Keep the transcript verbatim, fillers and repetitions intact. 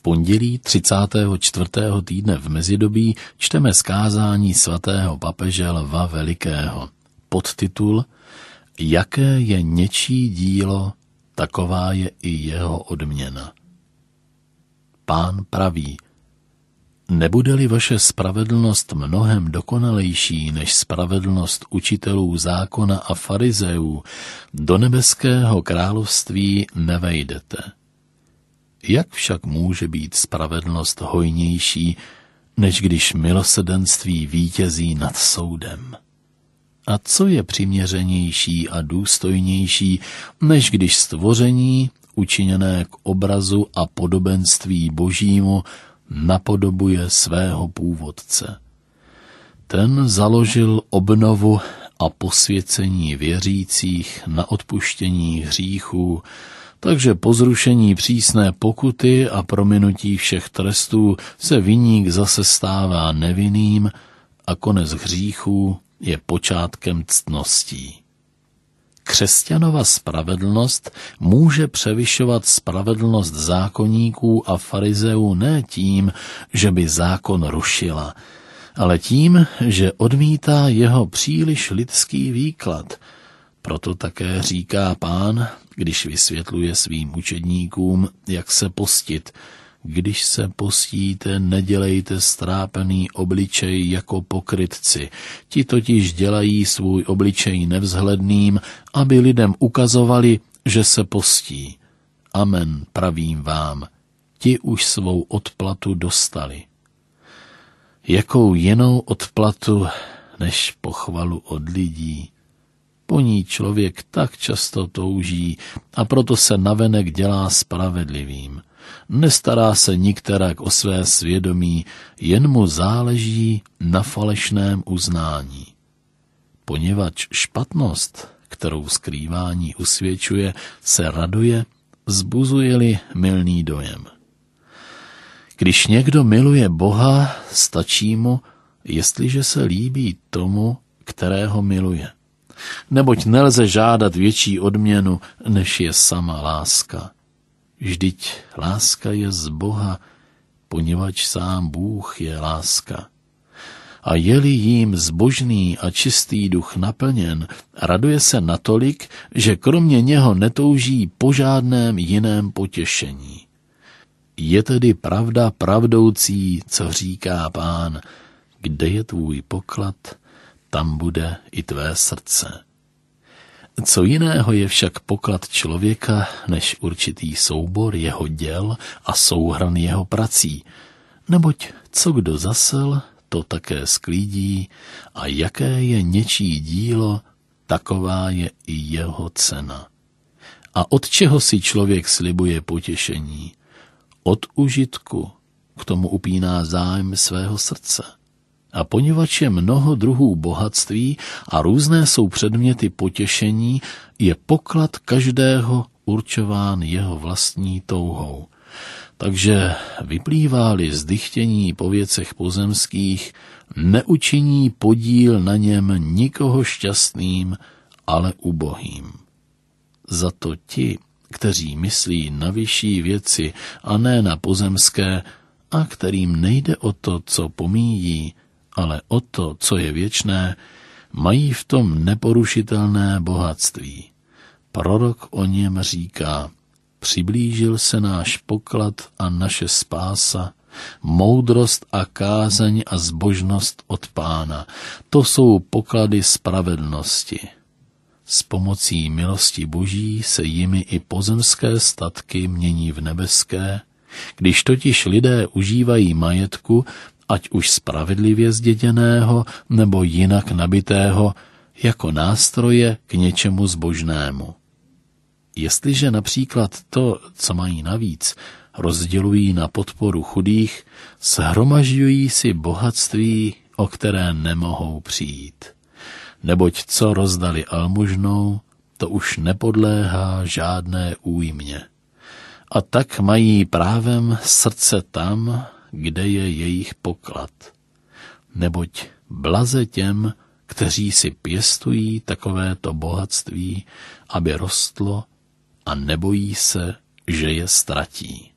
pondělí třicátého čtvrtého týdne v mezidobí čteme zkázání svatého papeže Lva Velikého. Podtitul Jaké je něčí dílo, taková je i jeho odměna. Pán praví, nebude-li vaše spravedlnost mnohem dokonalejší než spravedlnost učitelů zákona a farizeů, do nebeského království nevejdete. Jak však může být spravedlnost hojnější, než když milosrdenství vítězí nad soudem? A co je přiměřenější a důstojnější, než když stvoření, učiněné k obrazu a podobenství Božímu, napodobuje svého původce? Ten založil obnovu a posvěcení věřících na odpuštění hříchů, takže po zrušení přísné pokuty a prominutí všech trestů se viník zase stává nevinným a konec hříchů je počátkem ctností. Křesťanova spravedlnost může převyšovat spravedlnost zákonníků a farizeů ne tím, že by zákon rušila, ale tím, že odmítá jeho příliš lidský výklad. Proto také říká Pán, když vysvětluje svým učedníkům, jak se postit. Když se postíte, nedělejte strápený obličej jako pokrytci. Ti totiž dělají svůj obličej nevzhledným, aby lidem ukazovali, že se postí. Amen, pravím vám, ti už svou odplatu dostali. Jakou jinou odplatu než pochvalu od lidí? Po ní člověk tak často touží a proto se navenek dělá spravedlivým. Nestará se nikterak o své svědomí, jen mu záleží na falešném uznání. Poněvadž špatnost, kterou skrývání usvědčuje, se raduje, vzbuzuje-li mylný dojem. Když někdo miluje Boha, stačí mu, jestliže se líbí tomu, kterého miluje. Neboť nelze žádat větší odměnu, než je sama láska. Vždyť láska je z Boha, poněvadž sám Bůh je láska. A je-li jím zbožný a čistý duch naplněn, raduje se natolik, že kromě něho netouží po žádném jiném potěšení. Je tedy pravda pravdoucí, co říká Pán, kde je tvůj poklad, tam bude i tvé srdce. Co jiného je však poklad člověka, než určitý soubor jeho děl a souhrn jeho prací, neboť co kdo zasel, to také sklídí, a jaké je něčí dílo, taková je i jeho cena. A od čeho si člověk slibuje potěšení? Od užitku, k tomu upíná zájem svého srdce. A poněvadž je mnoho druhů bohatství a různé jsou předměty potěšení, je poklad každého určován jeho vlastní touhou. Takže vyplývá-li z dychtění po věcech pozemských, neučiní podíl na něm nikoho šťastným, ale ubohým. Za to ti, kteří myslí na vyšší věci a ne na pozemské, a kterým nejde o to, co pomíjí, ale o to, co je věčné, mají v tom neporušitelné bohatství. Prorok o něm říká, přiblížil se náš poklad a naše spása, moudrost a kázeň a zbožnost od Pána. To jsou poklady spravedlnosti. S pomocí milosti Boží se jimi i pozemské statky mění v nebeské, když totiž lidé užívají majetku, ať už spravedlivě zděděného nebo jinak nabitého, jako nástroje k něčemu zbožnému. Jestliže například to, co mají navíc, rozdělují na podporu chudých, shromažďují si bohatství, o které nemohou přijít. Neboť co rozdali almužnou, to už nepodléhá žádné újmě. A tak mají právem srdce tam, kde je jejich poklad. Neboť blaze těm, kteří si pěstují takovéto bohatství, aby rostlo a nebojí se, že je ztratí.